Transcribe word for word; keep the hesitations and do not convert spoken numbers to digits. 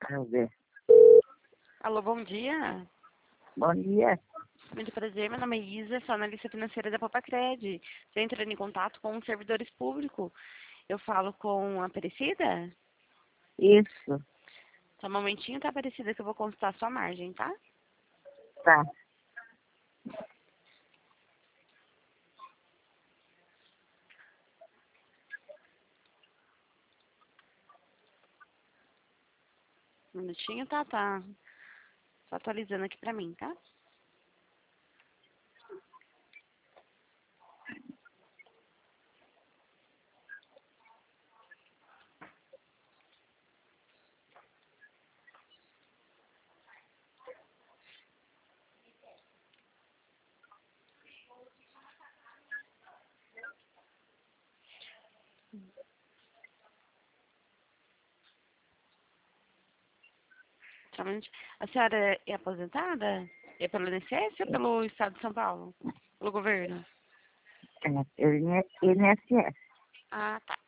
Vamos ver. Alô, bom dia. Bom dia. Muito prazer, meu nome é Isa, sou analista financeira da Papacred. Estou entrando em contato com os servidores públicos. Eu falo com a Aparecida? Isso, Só um momentinho, tá, Aparecida, que eu vou consultar a sua margem, tá? tá. Um minutinho, tá? Tá. Só atualizando aqui pra mim, tá? Só um minutinho. A senhora é aposentada? É pelo I N S S ou pelo Estado de São Paulo? Pelo governo? É, N S S. Ah, tá.